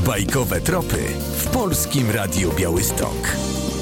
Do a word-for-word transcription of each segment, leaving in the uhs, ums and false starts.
Bajkowe tropy w Polskim Radiu Białystok.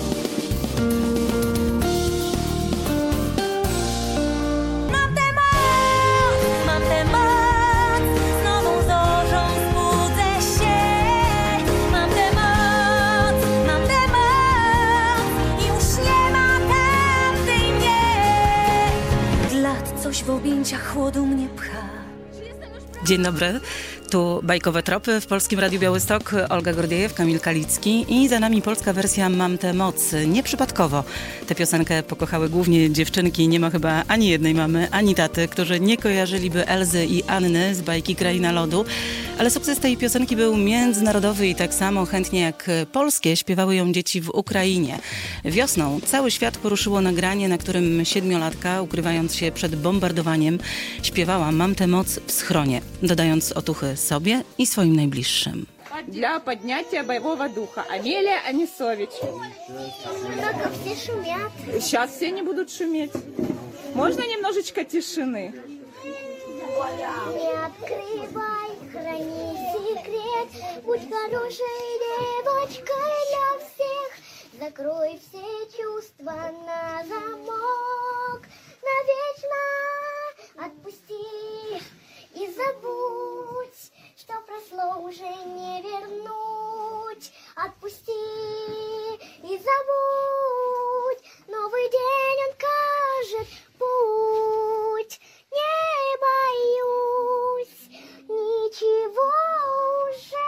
Coś w objęciach chłodu mnie pcha. Dzień dobry, tu Bajkowe tropy w Polskim Radiu Białystok. Olga Gordziejew, Kamil Kalicki i za nami polska wersja Mam tę moc. Nieprzypadkowo tę piosenkę pokochały głównie dziewczynki. Nie ma chyba ani jednej mamy, ani taty, którzy nie kojarzyliby Elzy i Anny z bajki Kraina Lodu. Ale sukces tej piosenki był międzynarodowy i tak samo chętnie jak polskie śpiewały ją dzieci w Ukrainie. Wiosną cały świat poruszyło nagranie, na którym siedmiolatka, ukrywając się przed bombardowaniem, śpiewała Mam tę moc w schronie, dodając otuchy sobie i swoim najbliższym. Для поднятия боевого духа. Амелия Анисович. Только все шумят. Сейчас все не будут шуметь. Можно немножечко тишины? Не открывай, храни секрет. Будь хорошей девочкой для всех. Закрой все чувства на замок. Навечно отпусти и забудь, что прошло уже не вернуть. Отпусти и забудь. Новый день он кажет путь. Не боюсь ничего уже.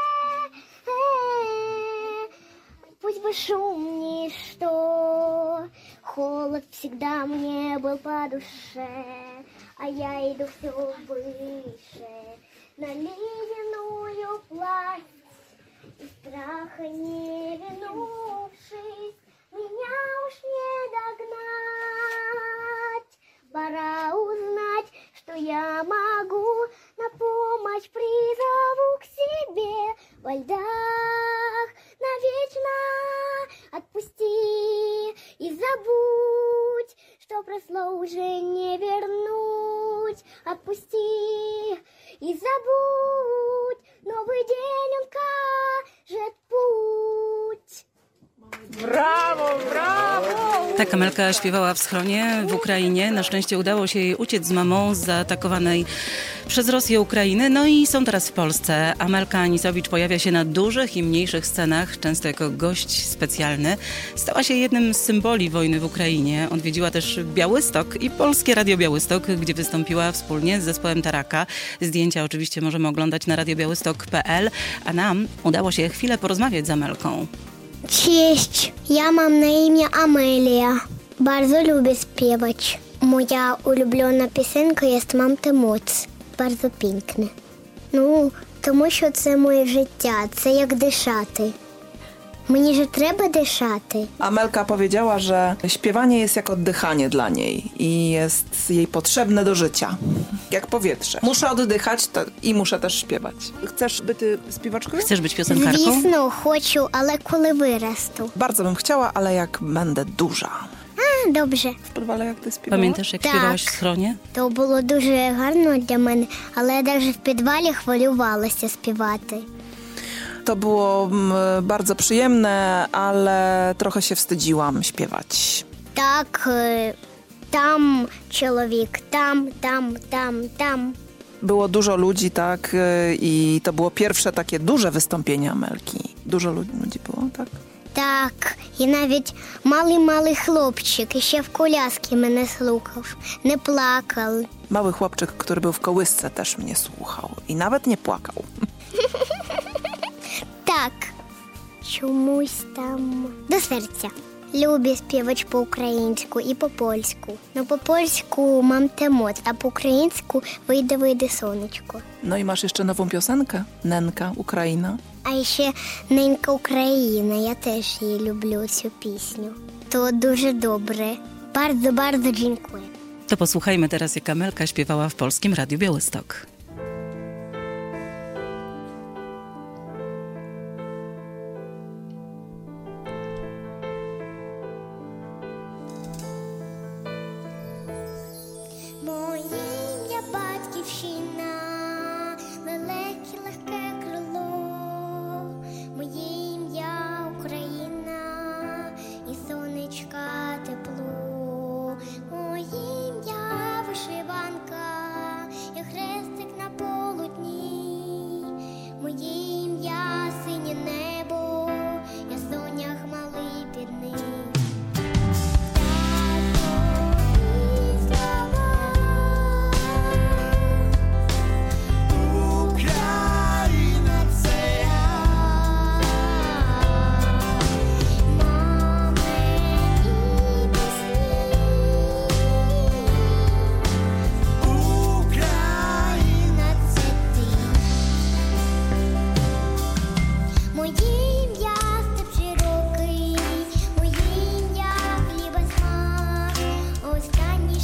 Э-э-э. Пусть бы шум ничто. Холод всегда мне был по душе. А я иду все выше, на ледяную пласть, и страха не вернувшись, меня уж не догнать. Пора узнать, что я могу, на помощь призову к себе. Во льдах навечно отпусти и забудь, что прошло уже не вернуть. Отпусти и забудь, новый день он кажет путь. Brawo, brawo! Tak Amelka śpiewała w schronie w Ukrainie. Na szczęście udało się jej uciec z mamą z zaatakowanej przez Rosję Ukrainy. No i są teraz w Polsce. Amelka Anisowicz pojawia się na dużych i mniejszych scenach, często jako gość specjalny. Stała się jednym z symboli wojny w Ukrainie. Odwiedziła też Białystok i Polskie Radio Białystok, gdzie wystąpiła wspólnie z zespołem Taraka. Zdjęcia oczywiście możemy oglądać na radio białystok kropka pe el, a nam udało się chwilę porozmawiać z Amelką. Cześć, ja mam na imię Amelia. Bardzo lubię śpiewać. Moja ulubiona piosenka jest Mam tę moc. Bardzo piękna. Ну, тому що це моє життя, це як дишати. Mені же треба дишати. Amelka powiedziała, że śpiewanie jest jak oddychanie dla niej i jest jej potrzebne do życia. Jak powietrze. Muszę oddychać to i muszę też śpiewać. Chcesz być śpiewaczką? Chcesz być piosenkarką? Звісно, хочу, але коли виросту. Bardzo bym chciała, ale jak będę duża. А, добре. Ale jak ty śpiewałaś? Pamiętasz, jak Tak. śpiewałaś w schronie? То було дуже гарно для мене, але я навіть в підвалі хвилювалася співати. To było mm, bardzo przyjemne, ale trochę się wstydziłam śpiewać. Так, е, там чоловік, там, там, там, там. Było dużo ludzi, tak, y, i to było pierwsze takie duże wystąpienie Amelki. Dużo lu- ludzi było, tak? Так, і навіть малий-малий хлопчик іще в коляскі мене слухав, не плакав. Mały chłopczyk, który był w kołysce, też mnie słuchał i nawet nie płakał. Так, чомусь там до серця. Люблю співати по-українську і по-польську. Ну, по-польську «Мам тę moc», а по-українську «Вийде, вийде сонечко». No i masz jeszcze nową piosenkę? Nenka, Ukraina. А ще «Ненька Україна», я теж її люблю, цю пісню. То дуже добре. Bardzo, bardzo dziękuję. To posłuchajmy teraz, jak Amelka śpiewała w Polskim Radiu Białystok. Моє ім'я батьківщина, лелеки легке крило.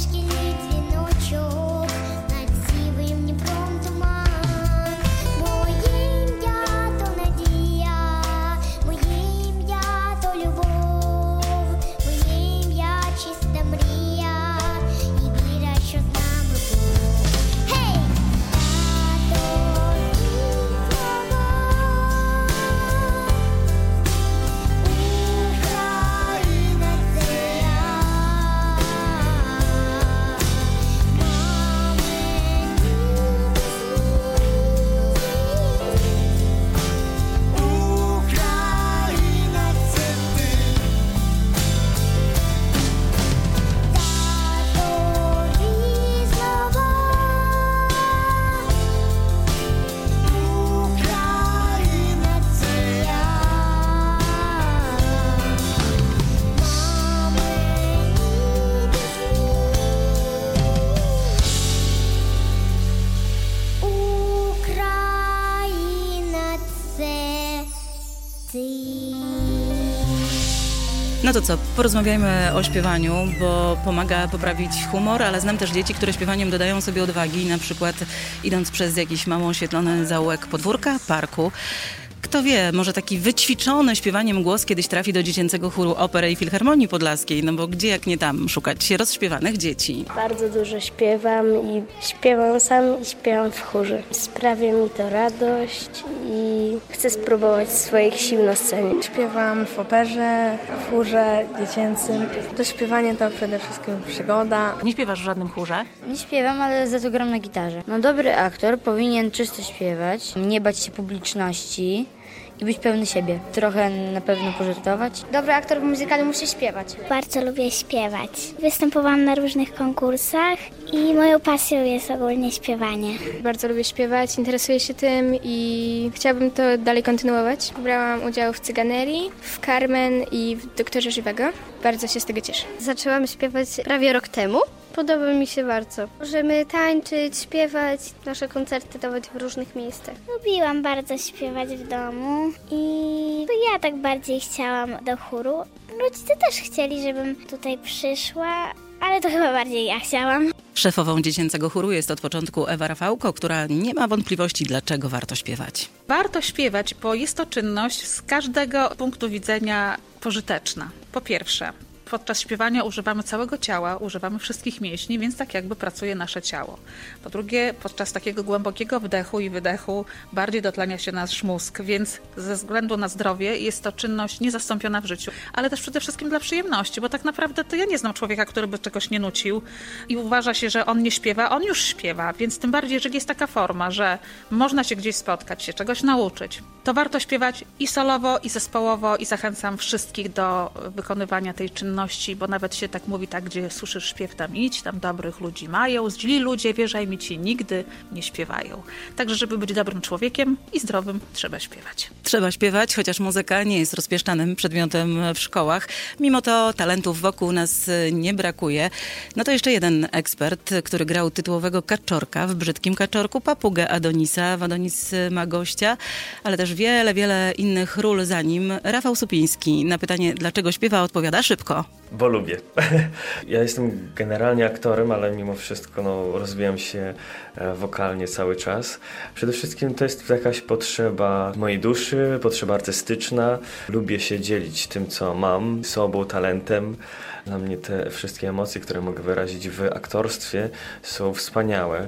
No to co, porozmawiajmy o śpiewaniu, bo pomaga poprawić humor, ale znam też dzieci, które śpiewaniem dodają sobie odwagi, na przykład idąc przez jakiś mało oświetlony zaułek podwórka, parku. Kto wie, może taki wyćwiczony śpiewaniem głos kiedyś trafi do dziecięcego chóru Opery i Filharmonii Podlaskiej, no bo gdzie jak nie tam szukać rozśpiewanych dzieci. Bardzo dużo śpiewam i śpiewam sam i śpiewam w chórze. Sprawia mi to radość i chcę spróbować swoich sił na scenie. Śpiewam w operze, w chórze dziecięcym. To śpiewanie to przede wszystkim przygoda. Nie śpiewasz w żadnym chórze? Nie śpiewam, ale za to gram na gitarze. No dobry aktor powinien czysto śpiewać, nie bać się publiczności i być pełny siebie. Trochę na pewno pożartować. Dobry aktor w muzykalu musi śpiewać. Bardzo lubię śpiewać. Występowałam na różnych konkursach i moją pasją jest ogólnie śpiewanie. Bardzo lubię śpiewać, interesuję się tym i chciałabym to dalej kontynuować. Brałam udział w Cyganerii, w Carmen i w Doktorze Żywego. Bardzo się z tego cieszę. Zaczęłam śpiewać prawie rok temu. Podoba mi się bardzo. Możemy tańczyć, śpiewać, nasze koncerty dawać w różnych miejscach. Lubiłam bardzo śpiewać w domu i ja tak bardziej chciałam do chóru. Rodzice też chcieli, żebym tutaj przyszła, ale to chyba bardziej ja chciałam. Szefową dziecięcego chóru jest od początku Ewa Rafałko, która nie ma wątpliwości, dlaczego warto śpiewać. Warto śpiewać, bo jest to czynność z każdego punktu widzenia pożyteczna. Po pierwsze, podczas śpiewania używamy całego ciała, używamy wszystkich mięśni, więc tak jakby pracuje nasze ciało. Po drugie, podczas takiego głębokiego wdechu i wydechu bardziej dotlenia się nasz mózg, więc ze względu na zdrowie jest to czynność niezastąpiona w życiu, ale też przede wszystkim dla przyjemności, bo tak naprawdę to ja nie znam człowieka, który by czegoś nie nucił i uważa się, że on nie śpiewa, on już śpiewa, więc tym bardziej, jeżeli jest taka forma, że można się gdzieś spotkać, się czegoś nauczyć, to warto śpiewać i solowo, i zespołowo i zachęcam wszystkich do wykonywania tej czynności, bo nawet się tak mówi, tak gdzie słyszysz śpiew, tam idź, tam dobrych ludzi mają, źli ludzie, wierzaj mi, ci nigdy nie śpiewają. Także żeby być dobrym człowiekiem i zdrowym, trzeba śpiewać. Trzeba śpiewać, chociaż muzyka nie jest rozpieszczanym przedmiotem w szkołach. Mimo to talentów wokół nas nie brakuje. No to jeszcze jeden ekspert, który grał tytułowego Kaczorka w Brzydkim Kaczorku, papugę Adonisa. W Adonis ma gościa, ale też wiele, wiele innych ról za nim. Rafał Supiński na pytanie, dlaczego śpiewa, odpowiada szybko. Bo lubię. Ja jestem generalnie aktorem, ale mimo wszystko no, rozwijam się wokalnie cały czas. Przede wszystkim to jest jakaś potrzeba mojej duszy, potrzeba artystyczna. Lubię się dzielić tym, co mam, sobą, talentem. Dla mnie te wszystkie emocje, które mogę wyrazić w aktorstwie, są wspaniałe,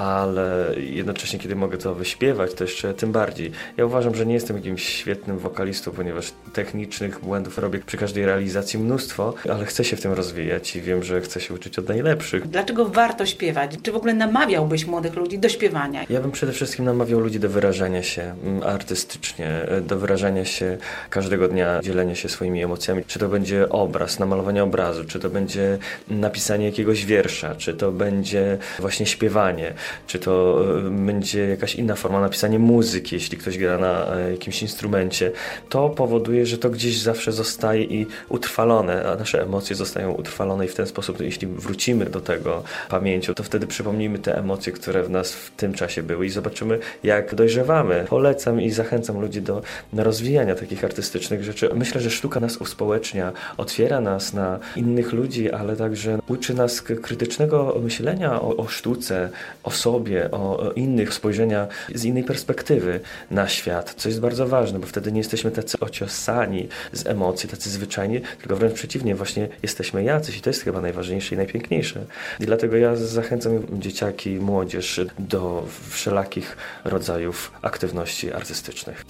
ale jednocześnie, kiedy mogę to wyśpiewać, to jeszcze tym bardziej. Ja uważam, że nie jestem jakimś świetnym wokalistą, ponieważ technicznych błędów robię przy każdej realizacji mnóstwo, ale chcę się w tym rozwijać i wiem, że chcę się uczyć od najlepszych. Dlaczego warto śpiewać? Czy w ogóle namawiałbyś młodych ludzi do śpiewania? Ja bym przede wszystkim namawiał ludzi do wyrażania się artystycznie, do wyrażania się każdego dnia, dzielenia się swoimi emocjami. Czy to będzie obraz, namalowanie obrazu, czy to będzie napisanie jakiegoś wiersza, czy to będzie właśnie śpiewanie, czy to będzie jakaś inna forma, napisanie muzyki, jeśli ktoś gra na jakimś instrumencie. To powoduje, że to gdzieś zawsze zostaje i utrwalone, a nasze emocje zostają utrwalone i w ten sposób, jeśli wrócimy do tego pamięcią, to wtedy przypomnimy te emocje, które w nas w tym czasie były i zobaczymy, jak dojrzewamy. Polecam i zachęcam ludzi do rozwijania takich artystycznych rzeczy. Myślę, że sztuka nas uspołecznia, otwiera nas na innych ludzi, ale także uczy nas krytycznego myślenia o, o sztuce, o sobie, o, o innych, spojrzenia z innej perspektywy na świat, co jest bardzo ważne, bo wtedy nie jesteśmy tacy ociosani z emocji, tacy zwyczajni, tylko wręcz przeciwnie, właśnie jesteśmy jacyś i to jest chyba najważniejsze i najpiękniejsze. I dlatego ja zachęcam dzieciaki, młodzież do wszelakich rodzajów aktywności artystycznych.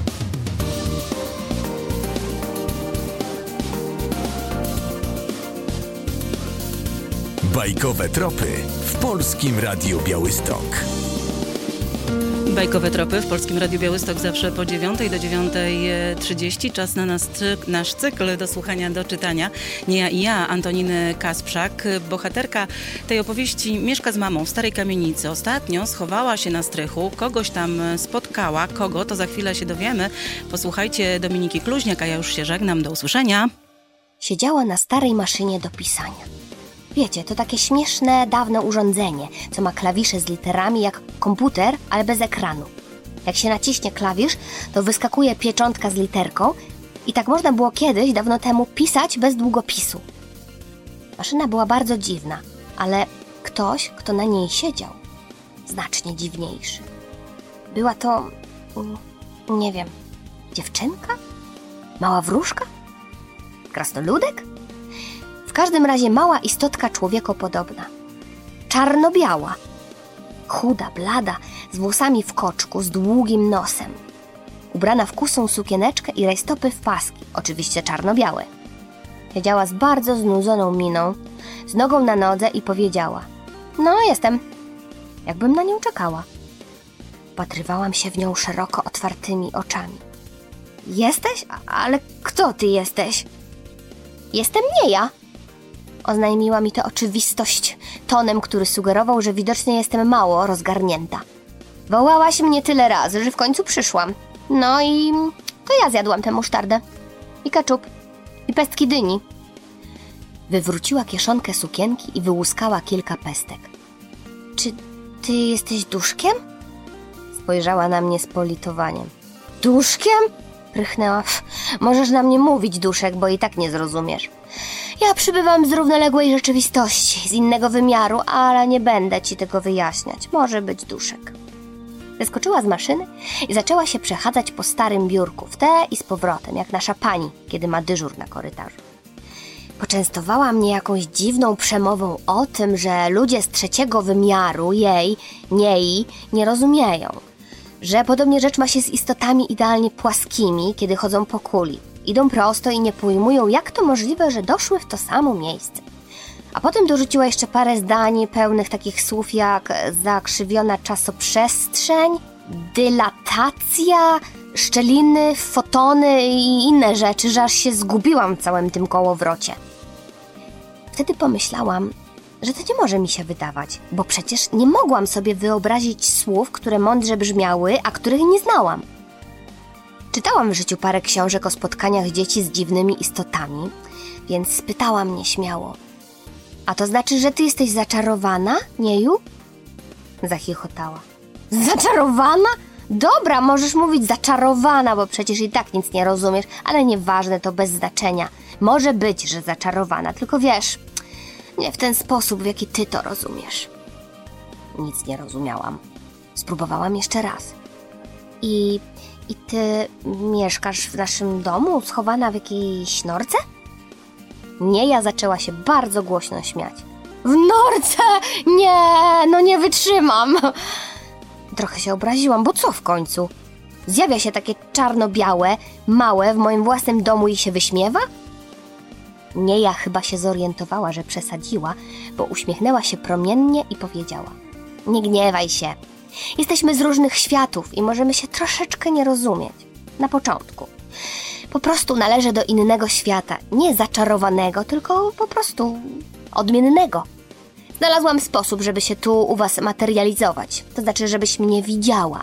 Bajkowe tropy w Polskim Radiu Białystok. Bajkowe tropy w Polskim Radiu Białystok zawsze po dziewiątej do dziewiątej trzydzieści. Czas na nas, nasz cykl do słuchania, do czytania. Nie ja i ja, Antoniny Kasprzak. Bohaterka tej opowieści mieszka z mamą w starej kamienicy. Ostatnio schowała się na strychu, kogoś tam spotkała. Kogo, to za chwilę się dowiemy. Posłuchajcie Dominiki Kluźniak, a ja już się żegnam. Do usłyszenia. Siedziała na starej maszynie do pisania. Wiecie, to takie śmieszne, dawne urządzenie, co ma klawisze z literami jak komputer, ale bez ekranu. Jak się naciśnie klawisz, to wyskakuje pieczątka z literką i tak można było kiedyś, dawno temu, pisać bez długopisu. Maszyna była bardzo dziwna, ale ktoś, kto na niej siedział, znacznie dziwniejszy. Była to, nie wiem, dziewczynka? Mała wróżka? Krasnoludek? W każdym razie mała istotka człowiekopodobna. Czarno-biała. Chuda, blada, z włosami w koczku, z długim nosem. Ubrana w kusą sukieneczkę i rajstopy w paski, oczywiście czarno-białe. Siedziała z bardzo znudzoną miną, z nogą na nodze i powiedziała: no, jestem. Jakbym na nią czekała. Patrywałam się w nią szeroko otwartymi oczami. Jesteś? Ale kto ty jesteś? Jestem nie ja. Oznajmiła mi to oczywistość tonem, który sugerował, że widocznie jestem mało rozgarnięta. Wołałaś mnie tyle razy, że w końcu przyszłam. No i to ja zjadłam tę musztardę. I keczup. I pestki dyni. Wywróciła kieszonkę sukienki i wyłuskała kilka pestek. Czy ty jesteś duszkiem? Spojrzała na mnie z politowaniem. Duszkiem? Prychnęła. Możesz na mnie mówić, duszek, bo i tak nie zrozumiesz. Ja przybywam z równoległej rzeczywistości, z innego wymiaru, ale nie będę ci tego wyjaśniać. Może być duszek. Zeskoczyła z maszyny i zaczęła się przechadzać po starym biurku, w te i z powrotem, jak nasza pani, kiedy ma dyżur na korytarzu. Poczęstowała mnie jakąś dziwną przemową o tym, że ludzie z trzeciego wymiaru jej, niej, nie rozumieją. Że podobnie rzecz ma się z istotami idealnie płaskimi, kiedy chodzą po kuli. Idą prosto i nie pojmują, jak to możliwe, że doszły w to samo miejsce. A potem dorzuciła jeszcze parę zdań pełnych takich słów jak zakrzywiona czasoprzestrzeń, dylatacja, szczeliny, fotony i inne rzeczy, że aż się zgubiłam w całym tym kołowrocie. Wtedy pomyślałam, że to nie może mi się wydawać, bo przecież nie mogłam sobie wyobrazić słów, które mądrze brzmiały, a których nie znałam. Czytałam w życiu parę książek o spotkaniach dzieci z dziwnymi istotami, więc spytałam nieśmiało: a to znaczy, że ty jesteś zaczarowana, nieju? Zachichotała. Zaczarowana? Dobra, możesz mówić zaczarowana, bo przecież i tak nic nie rozumiesz, ale nieważne, to bez znaczenia. Może być, że zaczarowana, tylko wiesz, nie w ten sposób, w jaki ty to rozumiesz. Nic nie rozumiałam. Spróbowałam jeszcze raz. I... I ty mieszkasz w naszym domu, schowana w jakiejś norce? Nie, ja zaczęła się bardzo głośno śmiać. W norce? Nie, no nie wytrzymam. Trochę się obraziłam, bo co w końcu? Zjawia się takie czarno-białe, małe w moim własnym domu i się wyśmiewa? Nie, ja chyba się zorientowała, że przesadziła, bo uśmiechnęła się promiennie i powiedziała: nie gniewaj się. Jesteśmy z różnych światów i możemy się troszeczkę nie rozumieć. Na początku. Po prostu należę do innego świata. Nie zaczarowanego, tylko po prostu odmiennego. Znalazłam sposób, żeby się tu u was materializować. To znaczy, żebyś mnie widziała.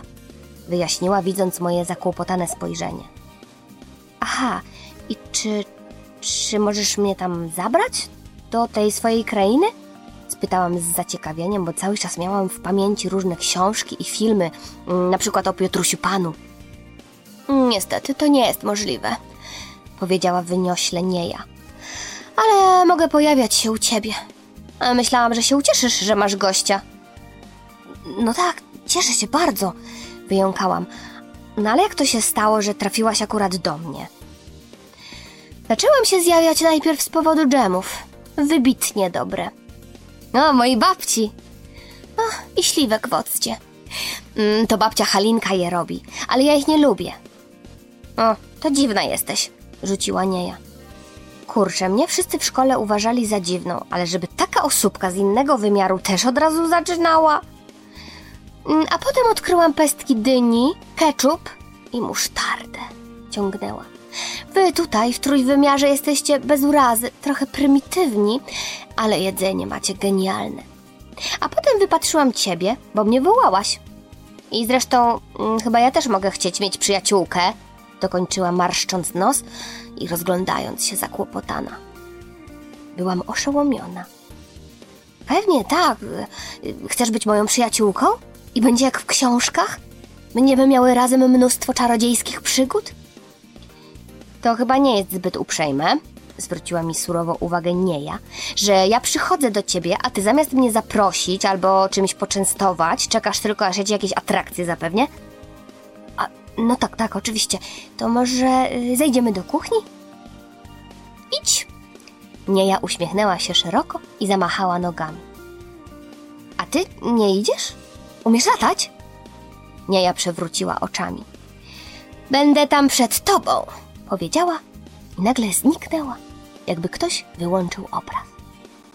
Wyjaśniła, widząc moje zakłopotane spojrzenie. Aha, i czy, czy możesz mnie tam zabrać? Do tej swojej krainy? Spytałam z zaciekawieniem, bo cały czas miałam w pamięci różne książki i filmy, na przykład o Piotrusiu Panu. Niestety, to nie jest możliwe, powiedziała wyniośle Nieja. Ale mogę pojawiać się u ciebie. A myślałam, że się ucieszysz, że masz gościa. No tak, cieszę się bardzo, wyjąkałam. No ale jak to się stało, że trafiłaś akurat do mnie? Zaczęłam się zjawiać najpierw z powodu dżemów. Wybitnie dobre. O, mojej babci. O, i śliwek w occie. Mm, to babcia Halinka je robi, ale ja ich nie lubię. O, to dziwna jesteś, rzuciła Nieja. Kurczę, mnie wszyscy w szkole uważali za dziwną, ale żeby taka osóbka z innego wymiaru też od razu zaczynała. Mm, a potem odkryłam pestki dyni, ketchup i musztardę. Ciągnęła. Wy tutaj w trójwymiarze jesteście bez urazy, trochę prymitywni, ale jedzenie macie genialne. A potem wypatrzyłam ciebie, bo mnie wołałaś. I zresztą mm, chyba ja też mogę chcieć mieć przyjaciółkę, dokończyła marszcząc nos i rozglądając się zakłopotana. Byłam oszołomiona. Pewnie tak. Chcesz być moją przyjaciółką? I będzie jak w książkach? Będziemy miały razem mnóstwo czarodziejskich przygód? To chyba nie jest zbyt uprzejme, zwróciła mi surowo uwagę Nieja, że ja przychodzę do ciebie, a ty zamiast mnie zaprosić albo czymś poczęstować, czekasz tylko, aż ja ci jakieś atrakcje zapewnię? A, no tak, tak, oczywiście. To może y, zejdziemy do kuchni? Idź. Nieja uśmiechnęła się szeroko i zamachała nogami. A ty nie idziesz? Umiesz latać? Nieja przewróciła oczami. Będę tam przed tobą, powiedziała i nagle zniknęła, jakby ktoś wyłączył obraz.